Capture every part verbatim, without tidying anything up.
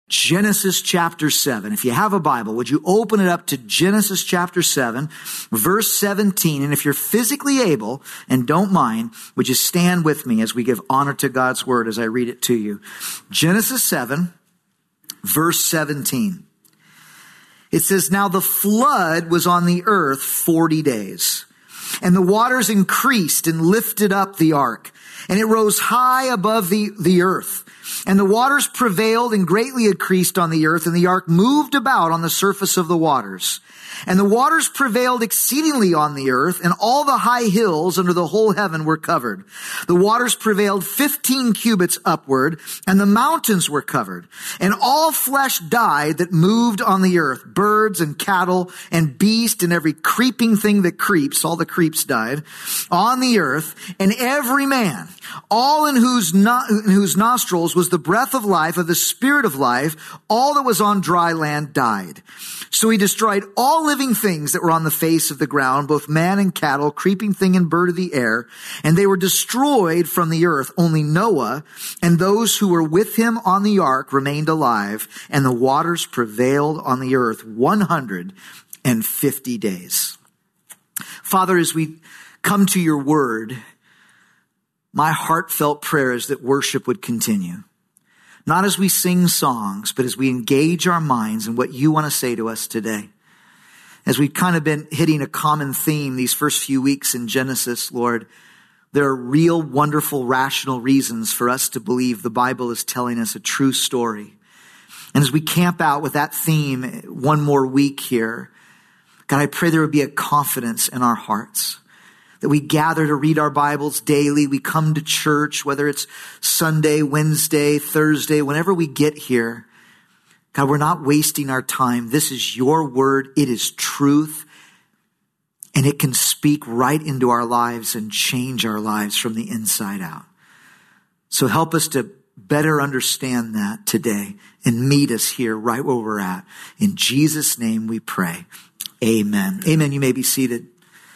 Genesis chapter seven. If you have a Bible, would you open it up to Genesis chapter seven, verse seventeen? And if you're physically able and don't mind, would you stand with me as we give honor to God's word as I read it to you? Genesis seven, verse seventeen. It says, "Now the flood was on the earth forty days, and the waters increased and lifted up the ark, and it rose high above the, the earth. And the waters prevailed and greatly increased on the earth, and the ark moved about on the surface of the waters. And the waters prevailed exceedingly on the earth, and all the high hills under the whole heaven were covered. The waters prevailed fifteen cubits upward, and the mountains were covered. And all flesh died that moved on the earth, birds and cattle and beast and every creeping thing that creeps," all the creeps died, "on the earth, and every man, all in whose, no, in whose nostrils was the breath of life, of the spirit of life, all that was on dry land died. So he destroyed all living things that were on the face of the ground, both man and cattle, creeping thing and bird of the air, and they were destroyed from the earth. Only Noah and those who were with him on the ark remained alive, and the waters prevailed on the earth one hundred fifty days." Father, as we come to your word, my heartfelt prayer is that worship would continue. Not as we sing songs, but as we engage our minds in what you want to say to us today. As we've kind of been hitting a common theme these first few weeks in Genesis, Lord, there are real, wonderful, rational reasons for us to believe the Bible is telling us a true story. And as we camp out with that theme one more week here, God, I pray there would be a confidence in our hearts. That we gather to read our Bibles daily. We come to church, whether it's Sunday, Wednesday, Thursday, whenever we get here. God, we're not wasting our time. This is your word. It is truth. And it can speak right into our lives and change our lives from the inside out. So help us to better understand that today and meet us here right where we're at. In Jesus' name we pray. Amen. Amen. You may be seated.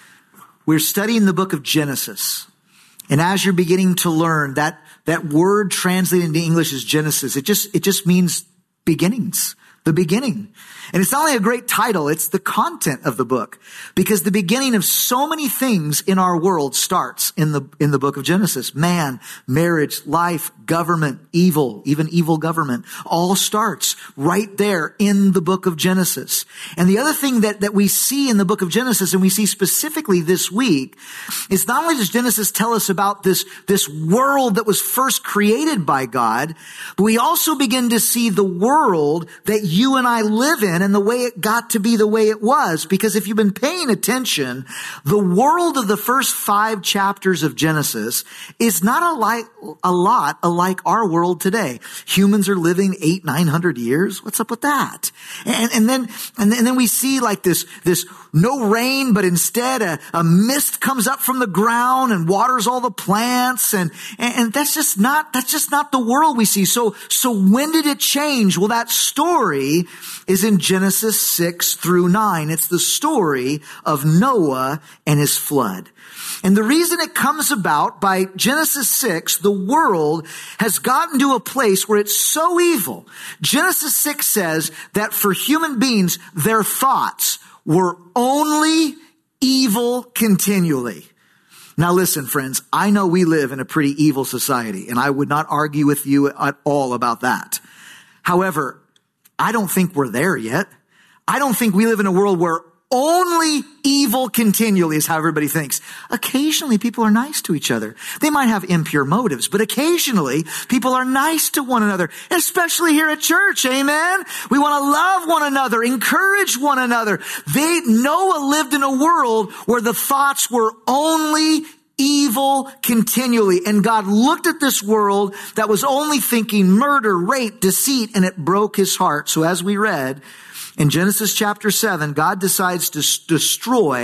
We're studying the book of Genesis. And as you're beginning to learn, that, that word translated into English as Genesis, it just, it just means beginnings, the beginning. And it's not only a great title, it's the content of the book. Because the beginning of so many things in our world starts in the, in the book of Genesis. Man, marriage, life, government, evil, even evil government, all starts right there in the book of Genesis. And the other thing that, that we see in the book of Genesis, and we see specifically this week, is not only does Genesis tell us about this, this world that was first created by God, but we also begin to see the world that you and I live in and the way it got to be the way it was. Because if you've been paying attention, the world of the first five chapters of Genesis is not a, like, a lot alike our world today. Humans are living eight, nine hundred years. What's up with that? And, and then, and then we see like this, this no rain, but instead a, a mist comes up from the ground and waters all the plants. And, and, and that's just not, that's just not the world we see. So, so when did it change? Well, that story is in Genesis six through nine. It's the story of Noah and his flood. And the reason it comes about, by Genesis six, the world has gotten to a place where it's so evil. Genesis six says that for human beings, their thoughts were only evil continually. Now listen, friends, I know we live in a pretty evil society, and I would not argue with you at all about that. However, I don't think we're there yet. I don't think we live in a world where only evil continually is how everybody thinks. Occasionally people are nice to each other. They might have impure motives, but occasionally people are nice to one another, especially here at church. Amen. We want to love one another, encourage one another. They, Noah lived in a world where the thoughts were only evil continually. And God looked at this world that was only thinking murder, rape, deceit, and it broke his heart. So as we read, in Genesis chapter seven, God decides to destroy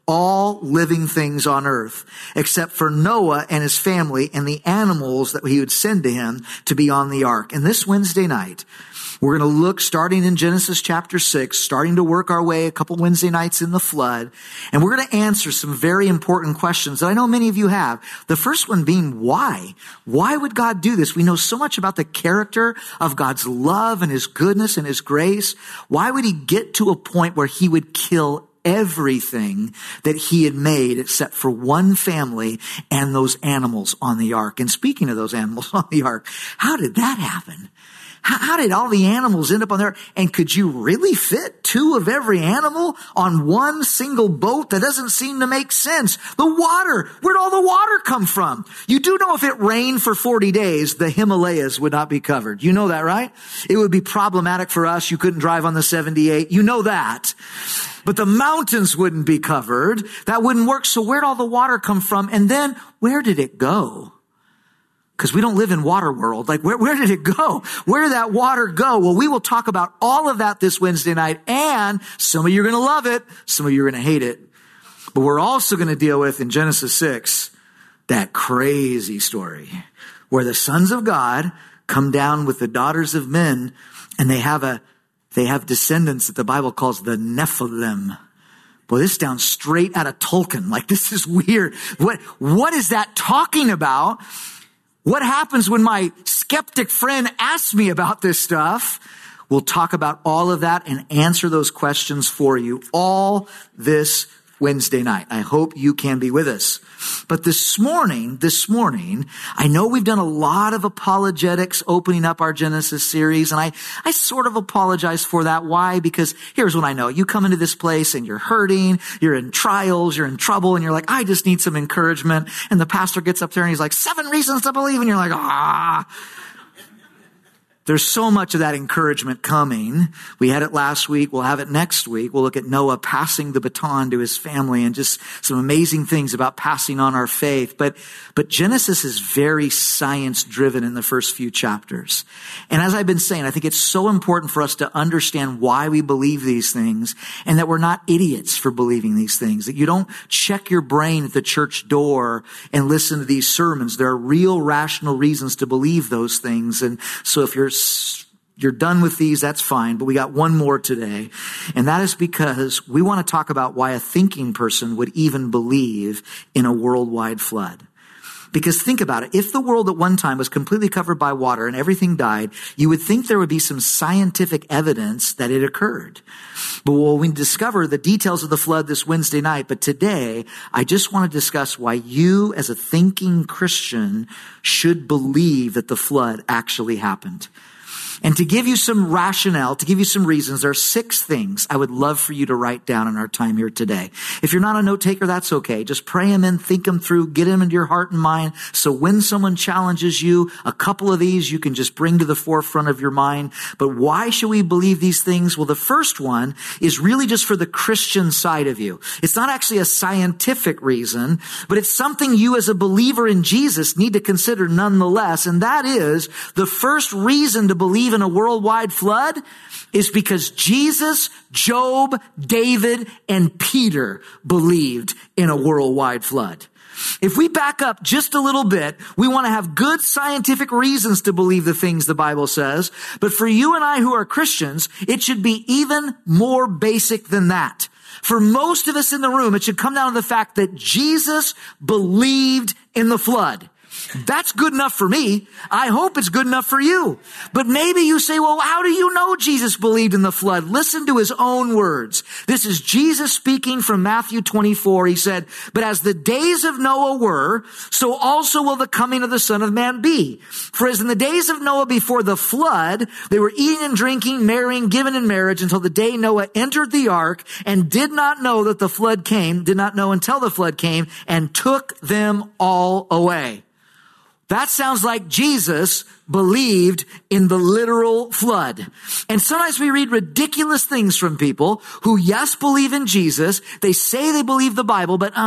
all living things on earth, except for Noah and his family and the animals that he would send to him to be on the ark. And this Wednesday night, we're going to look starting in Genesis chapter six, starting to work our way a couple Wednesday nights in the flood. And we're going to answer some very important questions that I know many of you have. The first one being why? Why would God do this? We know so much about the character of God's love and his goodness and his grace. Why would he get to a point where he would kill everything that he had made except for one family and those animals on the ark? And speaking of those animals on the ark, how did that happen? How did all the animals end up on there? And could you really fit two of every animal on one single boat? That doesn't seem to make sense. The water, where'd all the water come from? You do know if it rained for forty days, the Himalayas would not be covered. You know that, right? It would be problematic for us. You couldn't drive on the seventy-eight. You know that. But the mountains wouldn't be covered. That wouldn't work. So where'd all the water come from? And then where did it go? Because we don't live in water world. Like, where, where did it go? Where did that water go? Well, we will talk about all of that this Wednesday night. And some of you are going to love it. Some of you are going to hate it. But we're also going to deal with, in Genesis six, that crazy story where the sons of God come down with the daughters of men, and they have a, they have descendants that the Bible calls the Nephilim. Boy, this sounds straight out of Tolkien. Like, this is weird. What, what is that talking about? What happens when my skeptic friend asks me about this stuff? We'll talk about all of that and answer those questions for you all this Wednesday night. I hope you can be with us. But this morning, this morning, I know we've done a lot of apologetics opening up our Genesis series, and I, I sort of apologize for that. Why? Because here's what I know. You come into this place and you're hurting, you're in trials, you're in trouble, and you're like, I just need some encouragement. And the pastor gets up there and he's like, seven reasons to believe, and you're like, ah. There's so much of that encouragement coming. We had it last week. We'll have it next week. We'll look at Noah passing the baton to his family and just some amazing things about passing on our faith. But, but Genesis is very science driven in the first few chapters. And as I've been saying, I think it's so important for us to understand why we believe these things and that we're not idiots for believing these things, that you don't check your brain at the church door and listen to these sermons. There are real rational reasons to believe those things. And so if you're You're done with these, that's fine. But we got one more today. And that is because we want to talk about why a thinking person would even believe in a worldwide flood. Because think about it. If the world at one time was completely covered by water and everything died, you would think there would be some scientific evidence that it occurred. But we'll we discover the details of the flood this Wednesday night. But today, I just want to discuss why you as a thinking Christian should believe that the flood actually happened. And to give you some rationale, to give you some reasons, there are six things I would love for you to write down in our time here today. If you're not a note taker, that's okay. Just pray them in, think them through, get them into your heart and mind. So when someone challenges you, a couple of these you can just bring to the forefront of your mind. But why should we believe these things? Well, the first one is really just for the Christian side of you. It's not actually a scientific reason, but it's something you as a believer in Jesus need to consider nonetheless. And that is the first reason to believe in a worldwide flood is because Jesus, Job, David, and Peter believed in a worldwide flood. If we back up just a little bit, we want to have good scientific reasons to believe the things the Bible says. But for you and I who are Christians, it should be even more basic than that. For most of us in the room, it should come down to the fact that Jesus believed in the flood. That's good enough for me. I hope it's good enough for you. But maybe you say, well, how do you know Jesus believed in the flood? Listen to his own words. This is Jesus speaking from Matthew twenty-four. He said, but as the days of Noah were, so also will the coming of the Son of Man be. For as in the days of Noah before the flood, they were eating and drinking, marrying, giving in marriage until the day Noah entered the ark and did not know that the flood came, did not know until the flood came and took them all away. That sounds like Jesus believed in the literal flood. And sometimes we read ridiculous things from people who, yes, believe in Jesus. They say they believe the Bible, but, uh,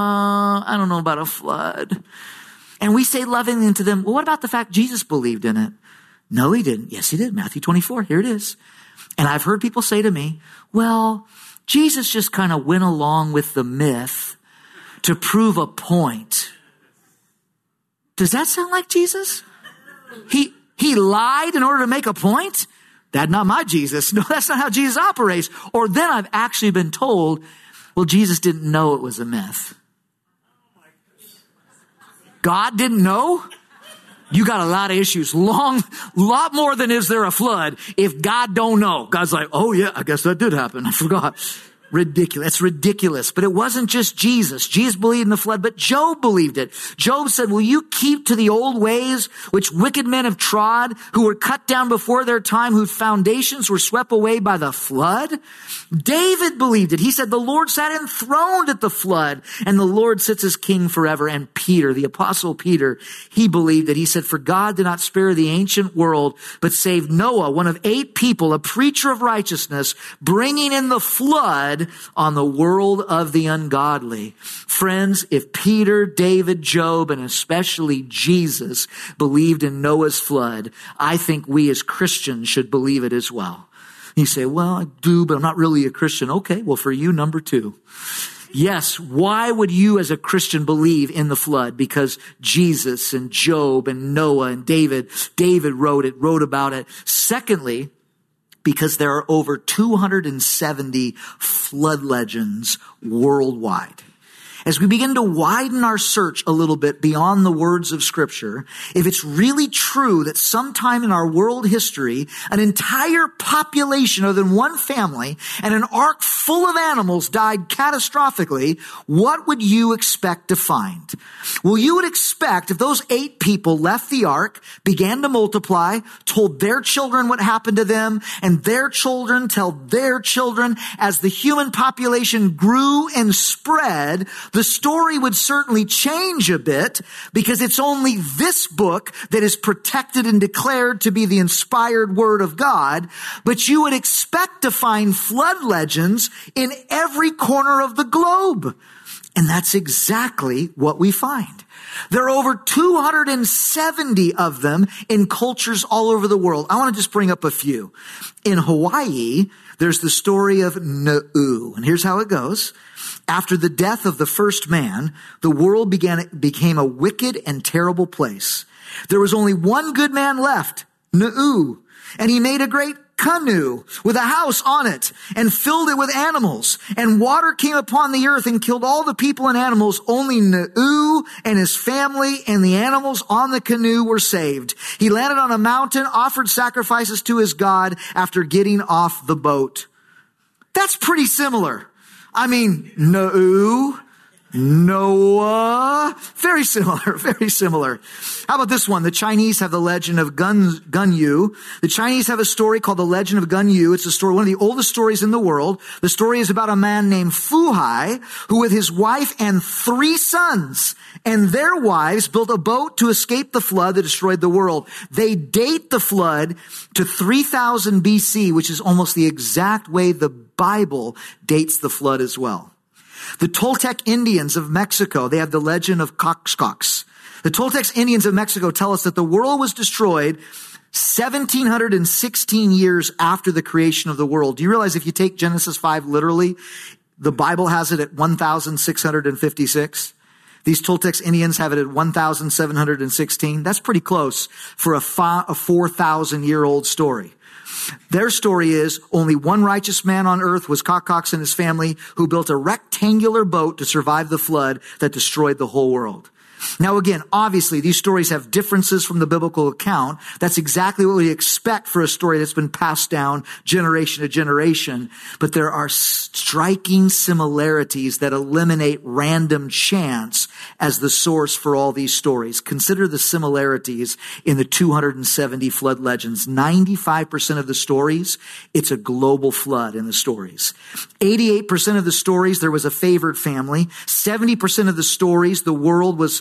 I don't know about a flood. And we say lovingly to them, well, what about the fact Jesus believed in it? No, he didn't. Yes, he did. Matthew twenty-four. Here it is. And I've heard people say to me, well, Jesus just kind of went along with the myth to prove a point. Does that sound like Jesus? He, he lied in order to make a point? That's not my Jesus. No, that's not how Jesus operates. Or then I've actually been told, well, Jesus didn't know it was a myth. God didn't know? You got a lot of issues. Long, lot more than is there a flood if God don't know. God's like, oh yeah, I guess that did happen. I forgot. Ridiculous. It's ridiculous. But it wasn't just Jesus. Jesus believed in the flood, but Job believed it. Job said, will you keep to the old ways which wicked men have trod, who were cut down before their time, whose foundations were swept away by the flood? David believed it. He said, the Lord sat enthroned at the flood, and the Lord sits as king forever. And Peter, the apostle Peter, he believed it. He said, for God did not spare the ancient world, but saved Noah, one of eight people, a preacher of righteousness, bringing in the flood on the world of the ungodly. Friends, if Peter, David, Job, and especially Jesus believed in Noah's flood, I think we as Christians should believe it as well. You say, well, I do, but I'm not really a Christian. Okay, well, for you, number two. Yes, why would you as a Christian believe in the flood? Because Jesus and Job and Noah and David, David wrote it, wrote about it. Secondly, because there are over two hundred seventy flood legends worldwide. As we begin to widen our search a little bit beyond the words of Scripture, if it's really true that sometime in our world history, an entire population other than one family and an ark full of animals died catastrophically, what would you expect to find? Well, you would expect if those eight people left the ark, began to multiply, told their children what happened to them, and their children tell their children, as the human population grew and spread, the story would certainly change a bit, because it's only this book that is protected and declared to be the inspired word of God. But you would expect to find flood legends in every corner of the globe. And that's exactly what we find. There are over two hundred seventy of them in cultures all over the world. I want to just bring up a few. In Hawaii, there's the story of Nu'u. And here's how it goes. After the death of the first man, the world began, became a wicked and terrible place. There was only one good man left, Nu'u, and he made a great canoe with a house on it and filled it with animals. And water came upon the earth and killed all the people and animals. Only Nu'u and his family and the animals on the canoe were saved. He landed on a mountain, offered sacrifices to his God after getting off the boat. That's pretty similar. I mean, Nu'u, Noah, very similar, very similar. How about this one? The Chinese have the legend of Gun, Gunyu. The Chinese have a story called the Legend of Gunyu. It's a story, one of the oldest stories in the world. The story is about a man named Fu Hai, who with his wife and three sons and their wives built a boat to escape the flood that destroyed the world. They date the flood to three thousand B C, which is almost the exact way the Bible dates the flood as well. The Toltec Indians of Mexico, they have the legend of Coxcox. The Toltec Indians of Mexico tell us that the world was destroyed one thousand seven hundred sixteen years after the creation of the world. Do you realize if you take Genesis five literally, the Bible has it at one thousand six hundred fifty-six? These Toltec Indians have it at one thousand seven hundred sixteen. That's pretty close for a, fi- a four thousand year old story. Their story is only one righteous man on earth was Coxcox and his family, who built a rectangular boat to survive the flood that destroyed the whole world. Now again, obviously these stories have differences from the biblical account. That's exactly what we expect for a story that's been passed down generation to generation. But there are striking similarities that eliminate random chance as the source for all these stories. Consider the similarities in the two hundred seventy flood legends. ninety-five percent of the stories, it's a global flood in the stories. eighty-eight percent of the stories, there was a favored family. seventy percent of the stories, the world was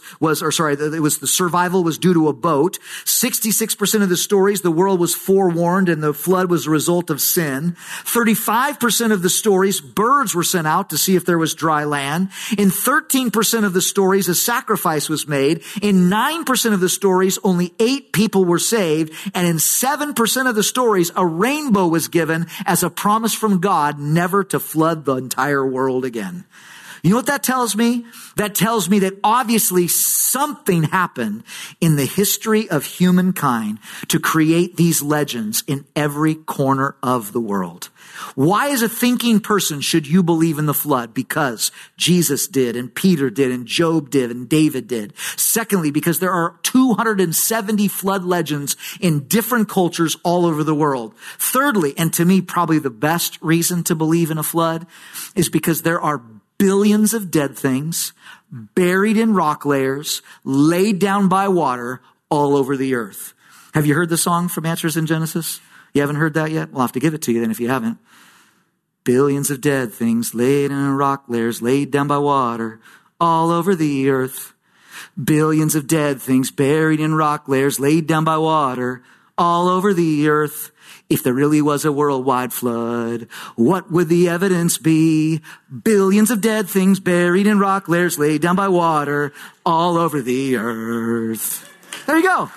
was, or sorry, it was the survival was due to a boat. sixty-six percent of the stories, the world was forewarned and the flood was a result of sin. thirty-five percent of the stories, birds were sent out to see if there was dry land. In thirteen percent of the stories, a sacrifice was made. In nine percent of the stories, only eight people were saved. And in seven percent of the stories, a rainbow was given as a promise from God never to flood the entire world again. You know what that tells me? That tells me that obviously something happened in the history of humankind to create these legends in every corner of the world. Why, as a thinking person, should you believe in the flood? Because Jesus did, and Peter did, and Job did, and David did. Secondly, because there are two hundred seventy flood legends in different cultures all over the world. Thirdly, and to me probably the best reason to believe in a flood, is because there are billions of dead things buried in rock layers, laid down by water all over the earth. Have you heard the song from Answers in Genesis? You haven't heard that yet? We'll have to give it to you then if you haven't. Billions of dead things laid in rock layers, laid down by water all over the earth. Billions of dead things buried in rock layers, laid down by water all over the earth. If there really was a worldwide flood, what would the evidence be? Billions of dead things buried in rock layers, laid down by water all over the earth. There you go.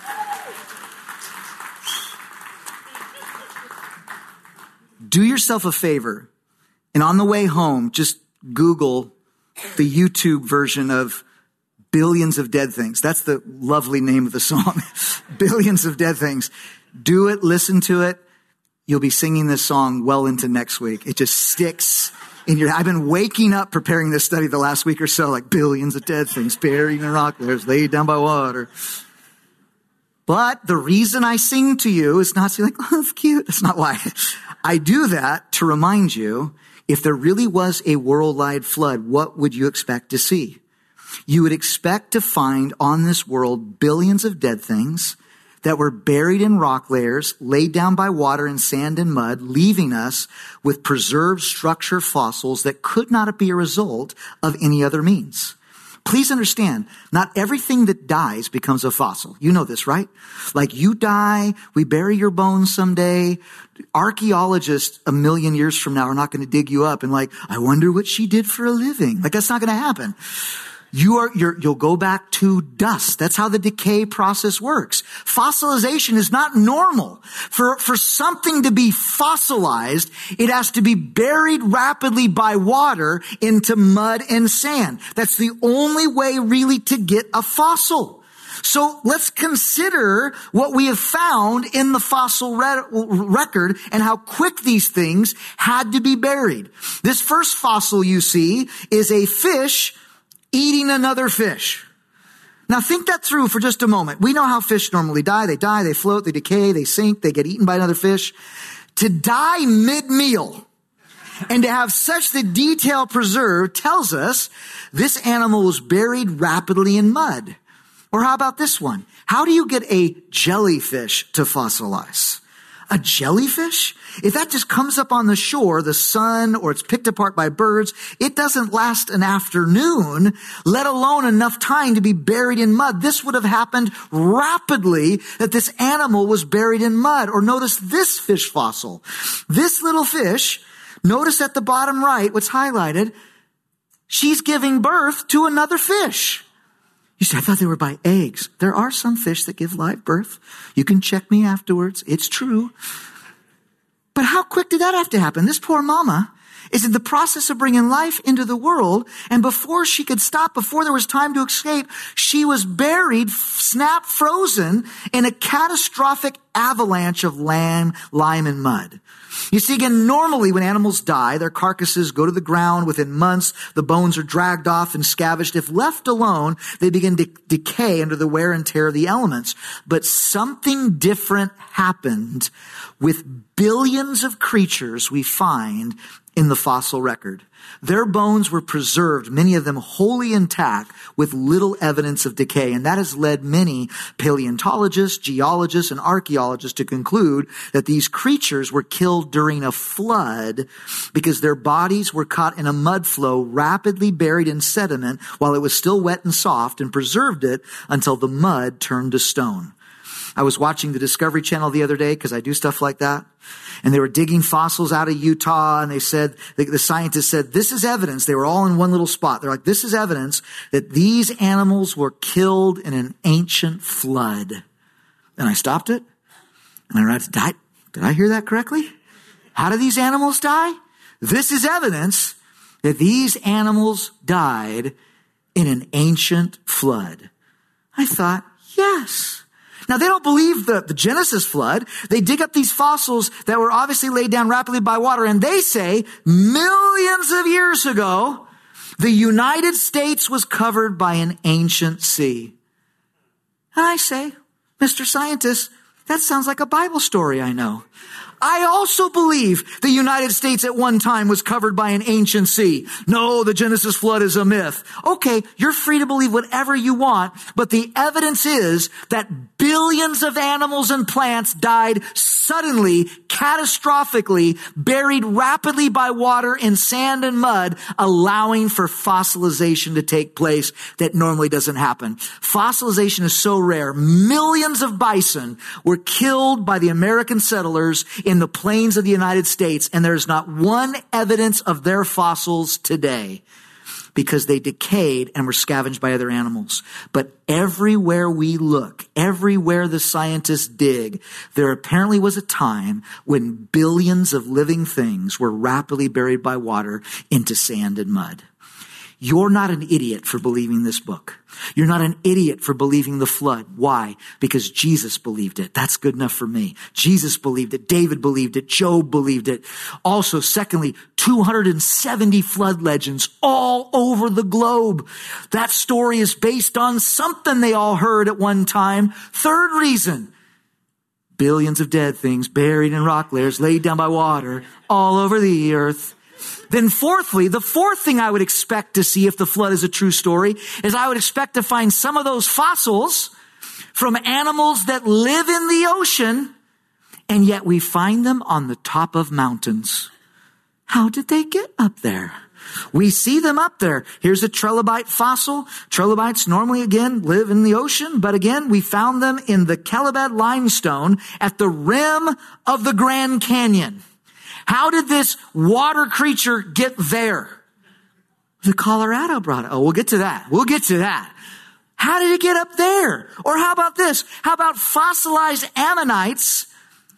Do yourself a favor, and on the way home, just Google the YouTube version of Billions of Dead Things. That's the lovely name of the song. Billions of Dead Things. Do it, listen to it. You'll be singing this song well into next week. It just sticks in your, I've been waking up preparing this study the last week or so, like billions of dead things buried in rock layers, laid down by water. But the reason I sing to you is not to like, oh, that's cute. That's not why. I do that to remind you, if there really was a worldwide flood, what would you expect to see? You would expect to find on this world billions of dead things that were buried in rock layers, laid down by water and sand and mud, leaving us with preserved structure fossils that could not be a result of any other means. Please understand, not everything that dies becomes a fossil. You know this, right? Like you die, we bury your bones someday. Archaeologists a million years from now are not going to dig you up and like, I wonder what she did for a living. Like that's not going to happen. You are, you're, you'll go back to dust. That's how the decay process works. Fossilization is not normal. For, for something to be fossilized, it has to be buried rapidly by water into mud and sand. That's the only way really to get a fossil. So let's consider what we have found in the fossil re- record and how quick these things had to be buried. This first fossil you see is a fish eating another fish. Now think that through for just a moment. We know how fish normally die. They die, they float, they decay, they sink, they get eaten by another fish. To die mid-meal and to have such the detail preserved tells us this animal was buried rapidly in mud. Or how about this one? How do you get a jellyfish to fossilize? A jellyfish? If that just comes up on the shore, the sun, or it's picked apart by birds, it doesn't last an afternoon, let alone enough time to be buried in mud. This would have happened rapidly that this animal was buried in mud. Or notice this fish fossil. This little fish, notice at the bottom right, what's highlighted, she's giving birth to another fish. You say, I thought they were by eggs. There are some fish that give live birth. You can check me afterwards. It's true. But how quick did that have to happen? This poor mama is in the process of bringing life into the world. And before she could stop, before there was time to escape, she was buried, snap frozen in a catastrophic avalanche of land, lime, and mud. You see, again, normally when animals die, their carcasses go to the ground within months. The bones are dragged off and scavenged. If left alone, they begin to decay under the wear and tear of the elements. But something different happened with billions of creatures we find in the fossil record. Their bones were preserved, many of them wholly intact, with little evidence of decay. And that has led many paleontologists, geologists, and archaeologists to conclude that these creatures were killed during a flood because their bodies were caught in a mud flow, rapidly buried in sediment while it was still wet and soft, and preserved it until the mud turned to stone. I was watching the Discovery Channel the other day because I do stuff like that. And they were digging fossils out of Utah, and they said, the, the scientists said, this is evidence. They were all in one little spot. They're like, this is evidence that these animals were killed in an ancient flood. And I stopped it, and I read, did I, did I hear that correctly? How do these animals die? This is evidence that these animals died in an ancient flood. I thought, yes. Now, they don't believe the, the Genesis flood. They dig up these fossils that were obviously laid down rapidly by water, and they say millions of years ago, the United States was covered by an ancient sea. And I say, Mister Scientist, that sounds like a Bible story I know. I also believe the United States at one time was covered by an ancient sea. No, the Genesis flood is a myth. Okay, you're free to believe whatever you want, but the evidence is that billions of animals and plants died suddenly, catastrophically, buried rapidly by water in sand and mud, allowing for fossilization to take place that normally doesn't happen. Fossilization is so rare. Millions of bison were killed by the American settlers in the plains of the United States, and there's not one evidence of their fossils today because they decayed and were scavenged by other animals. But everywhere we look, everywhere the scientists dig, there apparently was a time when billions of living things were rapidly buried by water into sand and mud. You're not an idiot for believing this book. You're not an idiot for believing the flood. Why? Because Jesus believed it. That's good enough for me. Jesus believed it. David believed it. Job believed it. Also, secondly, two hundred seventy flood legends all over the globe. That story is based on something they all heard at one time. Third reason, billions of dead things buried in rock layers laid down by water all over the earth. Then fourthly, the fourth thing I would expect to see if the flood is a true story is I would expect to find some of those fossils from animals that live in the ocean, and yet we find them on the top of mountains. How did they get up there? We see them up there. Here's a trilobite fossil. Trilobites normally, again, live in the ocean, but again, we found them in the Kelebed limestone at the rim of the Grand Canyon. How did this water creature get there? The Colorado brought it. Oh, we'll get to that. We'll get to that. How did it get up there? Or how about this? How about fossilized ammonites,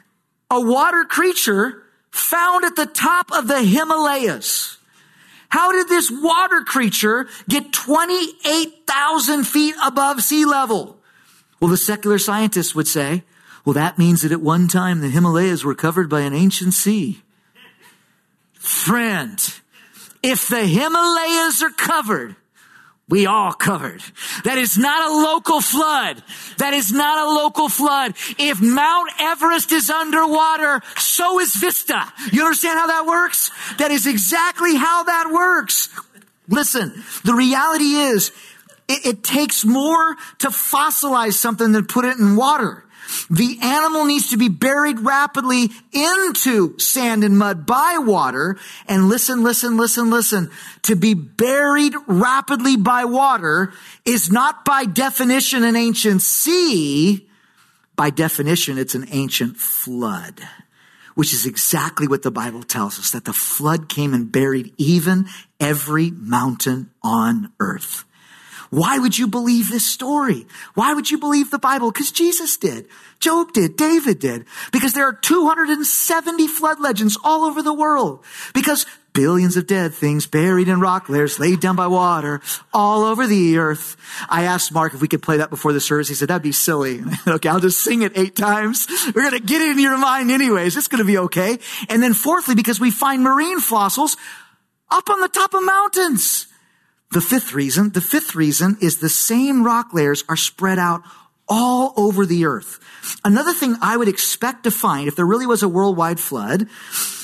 a water creature found at the top of the Himalayas? How did this water creature get twenty-eight thousand feet above sea level? Well, the secular scientists would say, well, that means that at one time the Himalayas were covered by an ancient sea. Friend, if the Himalayas are covered, we all covered. That is not a local flood. That is not a local flood. If Mount Everest is underwater, so is Vista. You understand how that works? That is exactly how that works. Listen, the reality is, it, it takes more to fossilize something than put it in water. The animal needs to be buried rapidly into sand and mud by water. And listen, listen, listen, listen. To be buried rapidly by water is not by definition an ancient sea. By definition, it's an ancient flood, which is exactly what the Bible tells us, that the flood came and buried even every mountain on earth. Why would you believe this story? Why would you believe the Bible? Because Jesus did. Job did. David did. Because there are two hundred seventy flood legends all over the world. Because billions of dead things buried in rock layers, laid down by water, all over the earth. I asked Mark if we could play that before the service. He said, that'd be silly. Okay, I'll just sing it eight times. We're going to get it in your mind anyways. It's going to be okay. And then fourthly, because we find marine fossils up on the top of mountains. The fifth reason, the fifth reason is the same rock layers are spread out all over the earth. Another thing I would expect to find if there really was a worldwide flood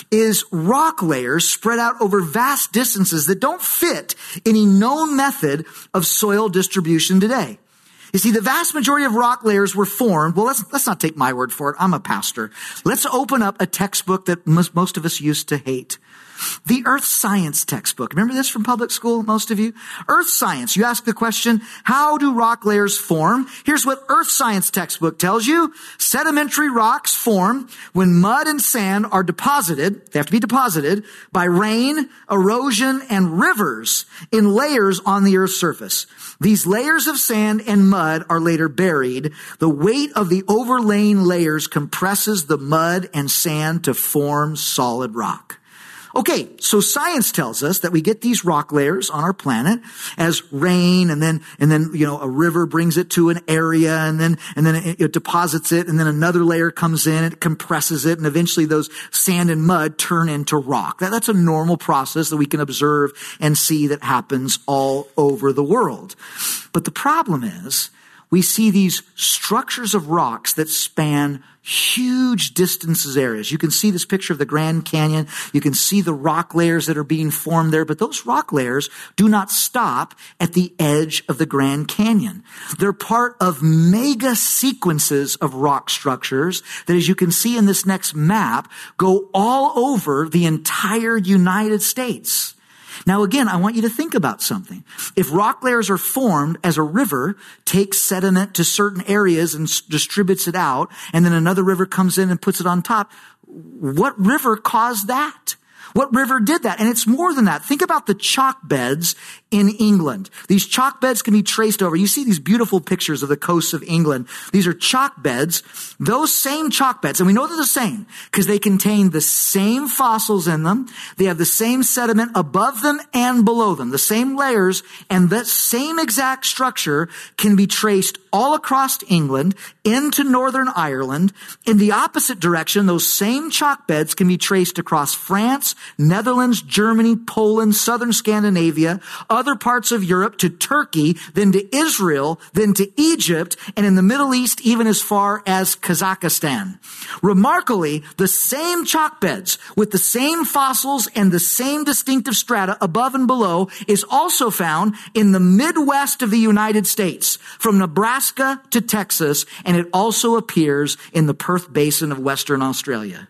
is rock layers spread out over vast distances that don't fit any known method of soil distribution today. You see, the vast majority of rock layers were formed. Well, let's, let's not take my word for it. I'm a pastor. Let's open up a textbook that most, most of us used to hate. The Earth Science textbook. Remember this from public school, most of you? Earth Science. You ask the question, how do rock layers form? Here's what Earth Science textbook tells you. Sedimentary rocks form when mud and sand are deposited, they have to be deposited, by rain, erosion, and rivers in layers on the Earth's surface. These layers of sand and mud are later buried. The weight of the overlaying layers compresses the mud and sand to form solid rock. Okay, so science tells us that we get these rock layers on our planet as rain, and then, and then, you know, a river brings it to an area, and then, and then it, it deposits it, and then another layer comes in, it compresses it, and eventually those sand and mud turn into rock. That, that's a normal process that we can observe and see that happens all over the world. But the problem is, we see these structures of rocks that span huge distances areas. You can see this picture of the Grand Canyon. You can see the rock layers that are being formed there, but those rock layers do not stop at the edge of the Grand Canyon. They're part of mega sequences of rock structures that, as you can see in this next map, go all over the entire United States. Now, again, I want you to think about something. If rock layers are formed as a river takes sediment to certain areas and s- distributes it out, and then another river comes in and puts it on top, what river caused that? What river did that? And it's more than that. Think about the chalk beds in England. These chalk beds can be traced over. You see these beautiful pictures of the coasts of England. These are chalk beds. Those same chalk beds, and we know they're the same because they contain the same fossils in them. They have the same sediment above them and below them, the same layers, and that same exact structure can be traced all across England into Northern Ireland. In the opposite direction, those same chalk beds can be traced across France, Netherlands, Germany, Poland, southern Scandinavia, other parts of Europe, to Turkey, then to Israel, then to Egypt, and in the Middle East, even as far as Kazakhstan. Remarkably, the same chalk beds with the same fossils and the same distinctive strata above and below is also found in the Midwest of the United States, from Nebraska to Texas, and it also appears in the Perth Basin of Western Australia.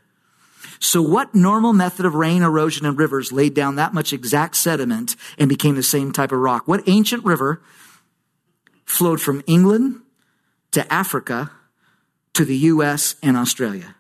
So what normal method of rain, erosion, and rivers laid down that much exact sediment and became the same type of rock? What ancient river flowed from England to Africa to the U S and Australia?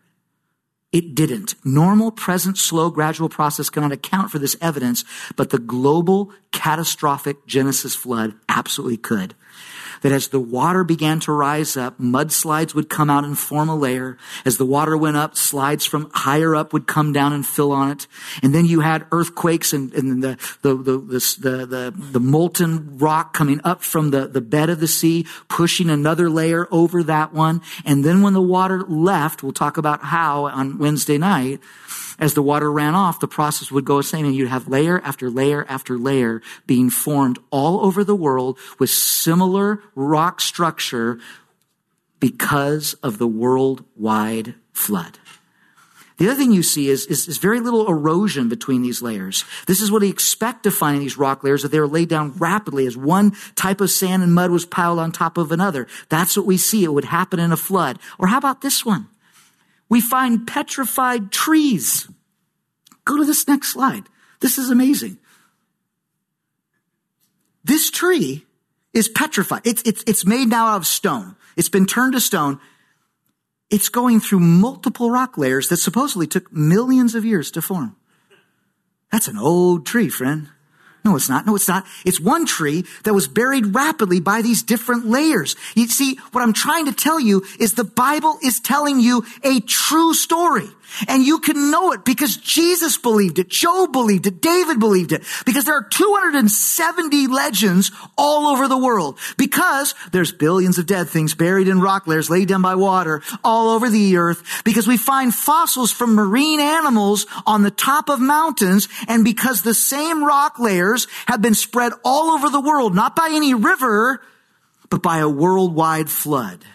It didn't. Normal, present, slow, gradual process cannot account for this evidence, but the global catastrophic Genesis flood absolutely could. That as the water began to rise up, mudslides would come out and form a layer. As the water went up, slides from higher up would come down and fill on it. And then you had earthquakes and, and the, the, the, the, the, the molten rock coming up from the, the bed of the sea, pushing another layer over that one. And then when the water left, we'll talk about how on Wednesday night, as the water ran off, the process would go the same, and you'd have layer after layer after layer being formed all over the world with similar rock structure because of the worldwide flood. The other thing you see is, is, is very little erosion between these layers. This is what we expect to find in these rock layers, that they were laid down rapidly as one type of sand and mud was piled on top of another. That's what we see. It would happen in a flood. Or how about this one? We find petrified trees. Go to this next slide. This is amazing. This tree is petrified. It's, it's, it's made now out of stone. It's been turned to stone. It's going through multiple rock layers that supposedly took millions of years to form. That's an old tree, friend. No, it's not. No, it's not. It's one tree that was buried rapidly by these different layers. You see, what I'm trying to tell you is the Bible is telling you a true story. And you can know it because Jesus believed it, Job believed it, David believed it, because there are two hundred seventy legends all over the world, because there's billions of dead things buried in rock layers laid down by water all over the earth, because we find fossils from marine animals on the top of mountains, and because the same rock layers have been spread all over the world, not by any river, but by a worldwide flood.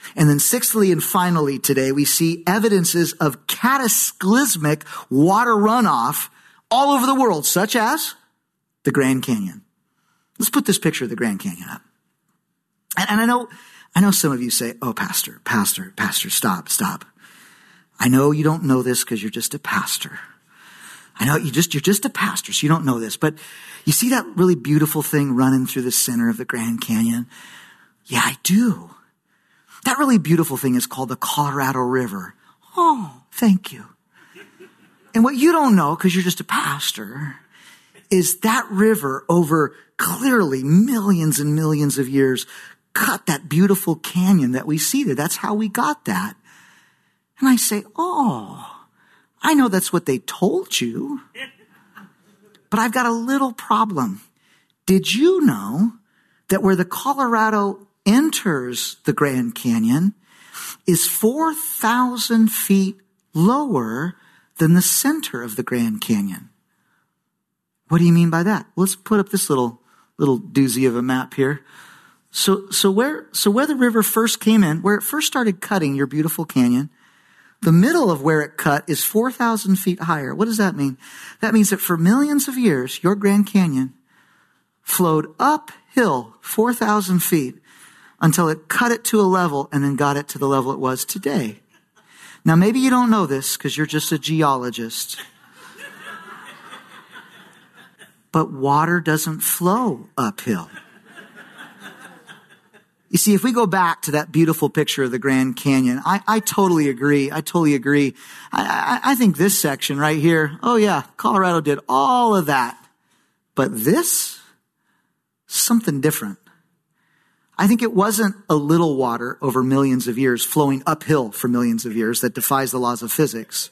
And then sixthly and finally today, we see evidences of cataclysmic water runoff all over the world, such as the Grand Canyon. Let's put this picture of the Grand Canyon up. And, and I know, I know some of you say, oh, pastor, pastor, pastor, stop, stop. I know you don't know this because you're just a pastor. I know you just, you're just a pastor, so you don't know this, but you see that really beautiful thing running through the center of the Grand Canyon? Yeah, I do. That really beautiful thing is called the Colorado River. Oh, thank you. And what you don't know, because you're just a pastor, is that river over clearly millions and millions of years cut that beautiful canyon that we see there. That's how we got that. And I say, oh, I know that's what they told you, but I've got a little problem. Did you know that where the Colorado enters the Grand Canyon is four thousand feet lower than the center of the Grand Canyon? What do you mean by that? Let's put up this little, little doozy of a map here. So, so where, so where the river first came in, where it first started cutting your beautiful canyon, the middle of where it cut is four thousand feet higher. What does that mean? That means that for millions of years, your Grand Canyon flowed uphill four thousand feet until it cut it to a level and then got it to the level it was today. Now, maybe you don't know this because you're just a geologist. But water doesn't flow uphill. You see, if we go back to that beautiful picture of the Grand Canyon, I, I totally agree. I totally agree. I, I, I think this section right here, oh yeah, Colorado did all of that. But this, something different. I think it wasn't a little water over millions of years flowing uphill for millions of years that defies the laws of physics.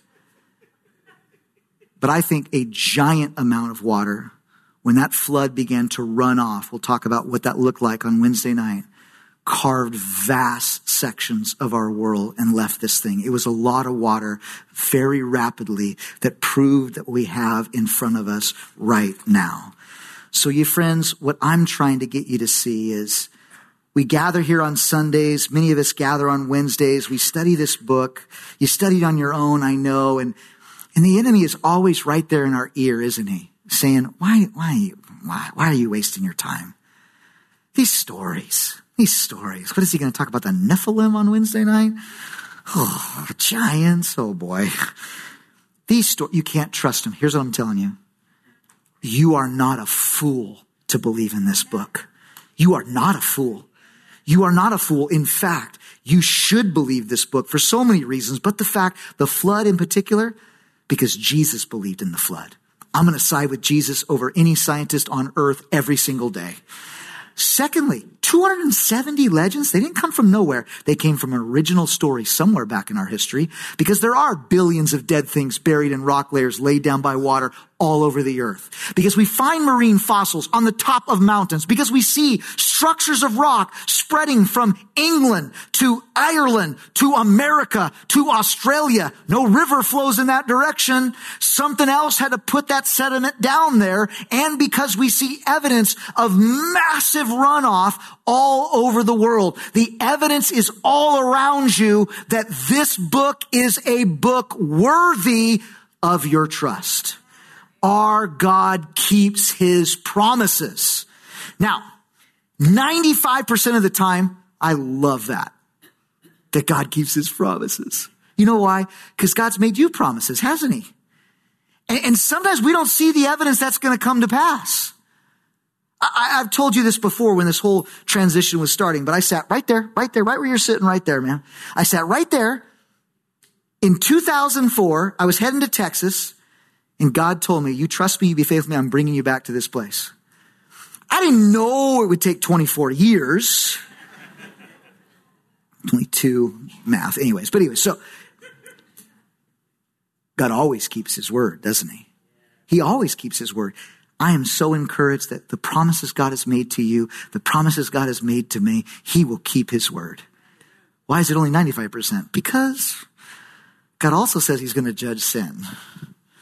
But I think a giant amount of water, when that flood began to run off, we'll talk about what that looked like on Wednesday night, carved vast sections of our world and left this thing. It was a lot of water very rapidly that proved that we have in front of us right now. So you friends, what I'm trying to get you to see is we gather here on Sundays. Many of us gather on Wednesdays. We study this book. You studied on your own, I know. And, and the enemy is always right there in our ear, isn't he? Saying, why, why, why, why are you wasting your time? These stories. These stories. What is he going to talk about? The Nephilim on Wednesday night? Oh, giants. Oh boy. These stories, you can't trust them. Here's what I'm telling you. You are not a fool to believe in this book. You are not a fool. You are not a fool. In fact, you should believe this book for so many reasons, but the fact, the flood in particular, because Jesus believed in the flood. I'm going to side with Jesus over any scientist on earth every single day. Secondly, two hundred seventy legends, they didn't come from nowhere. They came from an original story somewhere back in our history, because there are billions of dead things buried in rock layers laid down by water all over the earth. Because we find marine fossils on the top of mountains. Because we see structures of rock spreading from England to Ireland to America to Australia. No river flows in that direction. Something else had to put that sediment down there. And because we see evidence of massive runoff all over the world. The evidence is all around you that this book is a book worthy of your trust. Our God keeps his promises. Now, ninety-five percent of the time, I love that. That God keeps his promises. You know why? Because God's made you promises, hasn't he? And, and sometimes we don't see the evidence that's going to come to pass. I, I've told you this before when this whole transition was starting, but I sat right there, right there, right where you're sitting right there, man. I sat right there. In two thousand four, I was heading to Texas, and God told me, you trust me, you be faithful to me, I'm bringing you back to this place. I didn't know it would take twenty-four years. twenty-two math, anyways. But anyway, so God always keeps his word, doesn't he? He always keeps his word. I am so encouraged that the promises God has made to you, the promises God has made to me, he will keep his word. Why is it only ninety-five percent? Because God also says he's going to judge sin.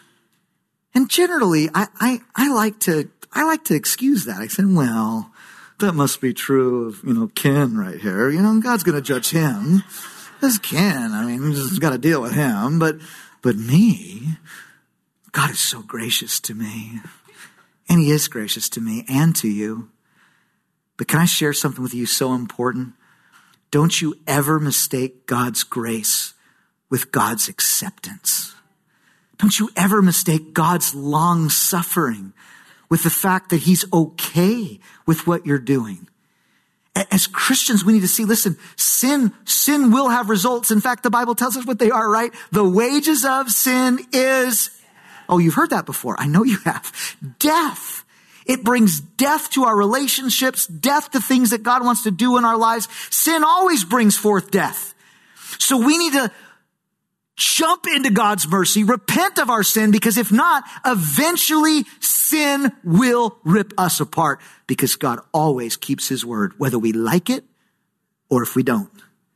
And generally, I, I, I like to, I like to excuse that. I said, well, that must be true of, you know, Ken right here. You know, God's going to judge him. This is Ken. I mean, he's got to deal with him. But, but me, God is so gracious to me. And he is gracious to me and to you. But can I share something with you so important? Don't you ever mistake God's grace with God's acceptance. Don't you ever mistake God's long suffering with the fact that he's okay with what you're doing. As Christians, we need to see, listen, sin, sin will have results. In fact, the Bible tells us what they are, right? The wages of sin is, oh, you've heard that before. I know you have. Death. It brings death to our relationships, death to things that God wants to do in our lives. Sin always brings forth death. So we need to jump into God's mercy, repent of our sin, because if not, eventually sin will rip us apart, because God always keeps his word, whether we like it or if we don't.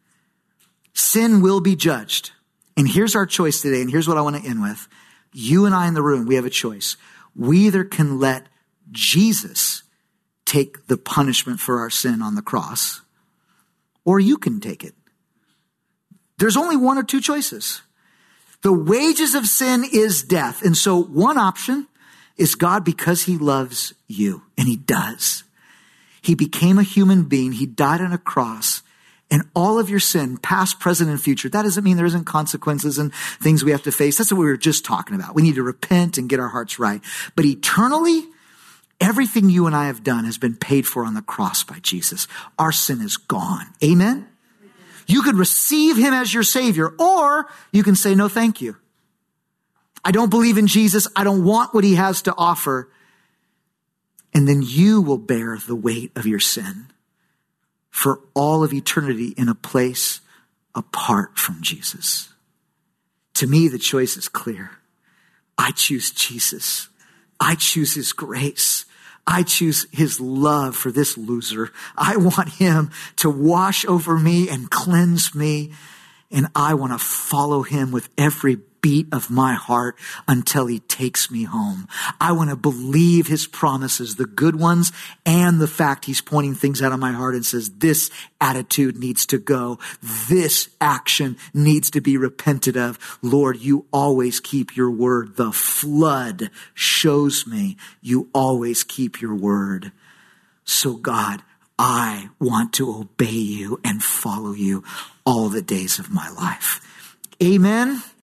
Sin will be judged. And here's our choice today, and here's what I want to end with. You and I in the room, we have a choice. We either can let Jesus take the punishment for our sin on the cross, or you can take it. There's only one or two choices. The wages of sin is death. And so one option is God, because he loves you, and he does. He became a human being. He died on a cross, and all of your sin, past, present, and future. That doesn't mean there isn't consequences and things we have to face. That's what we were just talking about. We need to repent and get our hearts right. But eternally, everything you and I have done has been paid for on the cross by Jesus. Our sin is gone. Amen? You could receive him as your Savior, or you can say, no, thank you. I don't believe in Jesus. I don't want what he has to offer. And then you will bear the weight of your sin for all of eternity in a place apart from Jesus. To me, the choice is clear. I choose Jesus. I choose his grace. I choose his love for this loser. I want him to wash over me and cleanse me. And I want to follow him with every beat of my heart until he takes me home. I want to believe his promises, the good ones, and the fact he's pointing things out of my heart and says, this attitude needs to go. This action needs to be repented of. Lord, you always keep your word. The flood shows me you always keep your word. So God, I want to obey you and follow you all the days of my life. Amen.